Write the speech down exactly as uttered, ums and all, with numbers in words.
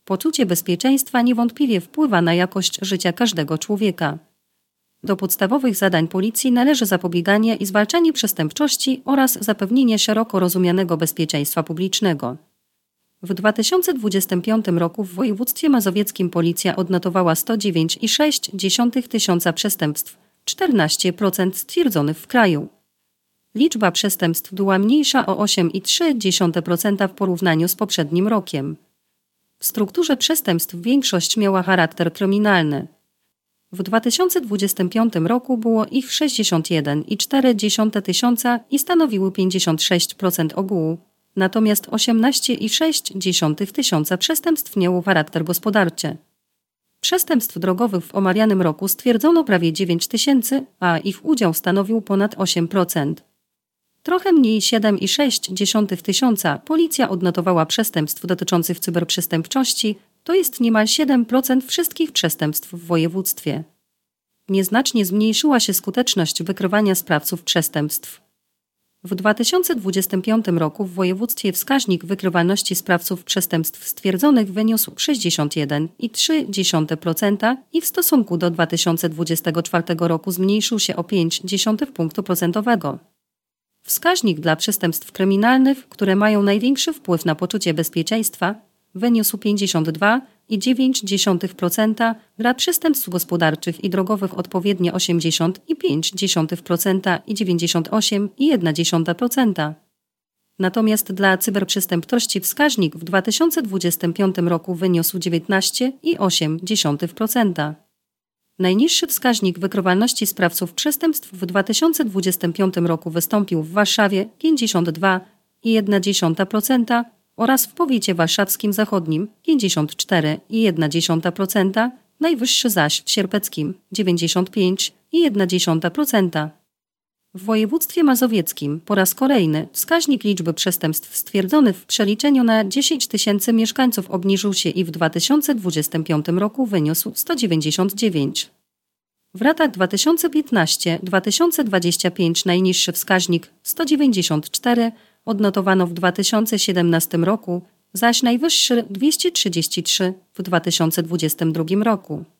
Poczucie bezpieczeństwa niewątpliwie wpływa na jakość życia każdego człowieka. Do podstawowych zadań policji należy zapobieganie i zwalczanie przestępczości oraz zapewnienie szeroko rozumianego bezpieczeństwa publicznego. W dwa tysiące dwudziestym piątym roku w województwie mazowieckim policja odnotowała sto dziewięć przecinek sześć tysiąca przestępstw, czternaście procent stwierdzonych w kraju. Liczba przestępstw była mniejsza o osiem przecinek trzy procent w porównaniu z poprzednim rokiem. W strukturze przestępstw większość miała charakter kryminalny. W dwa tysiące dwudziestym piątym roku było ich sześćdziesiąt jeden przecinek cztery tysiąca i stanowiły pięćdziesiąt sześć procent ogółu, natomiast osiemnaście przecinek sześć tysiąca przestępstw miało charakter gospodarczy. Przestępstw drogowych w omawianym roku stwierdzono prawie dziewięć tysięcy, a ich udział stanowił ponad osiem procent. Trochę mniej siedem przecinek sześć tysiąca policja odnotowała przestępstw dotyczących cyberprzestępczości, to jest niemal siedem procent wszystkich przestępstw w województwie. Nieznacznie zmniejszyła się skuteczność wykrywania sprawców przestępstw. W dwa tysiące dwudziestym piątym roku w województwie wskaźnik wykrywalności sprawców przestępstw stwierdzonych wyniósł sześćdziesiąt jeden przecinek trzy procent i w stosunku do dwa tysiące dwudziestego czwartego roku zmniejszył się o pięć dziesiątych punktu procentowego. Wskaźnik dla przestępstw kryminalnych, które mają największy wpływ na poczucie bezpieczeństwa, wyniósł pięćdziesiąt dwa przecinek dziewięć procent, dla przestępstw gospodarczych i drogowych odpowiednio osiemdziesiąt pięć przecinek pięć procent i dziewięćdziesiąt osiem przecinek jeden procent. Natomiast dla cyberprzestępczości wskaźnik w dwa tysiące dwudziestym piątym roku wyniósł dziewiętnaście przecinek osiem procent. Najniższy wskaźnik wykrywalności sprawców przestępstw w dwa tysiące dwudziestym piątym roku wystąpił w Warszawie pięćdziesiąt dwa przecinek jeden procent oraz w powiecie warszawskim zachodnim pięćdziesiąt cztery przecinek jeden procent, najwyższy zaś w sierpeckim dziewięćdziesiąt pięć przecinek jeden procent. W województwie mazowieckim po raz kolejny wskaźnik liczby przestępstw stwierdzonych w przeliczeniu na dziesięć tysięcy mieszkańców obniżył się i w dwa tysiące dwudziestym piątym roku wyniósł sto dziewięćdziesiąt dziewięć. W latach dwa tysiące piętnasty do dwa tysiące dwudziestego piątego najniższy wskaźnik sto dziewięćdziesiąt cztery odnotowano w dwa tysiące siedemnastym roku, zaś najwyższy dwieście trzydzieści trzy w dwa tysiące dwudziestym drugim roku.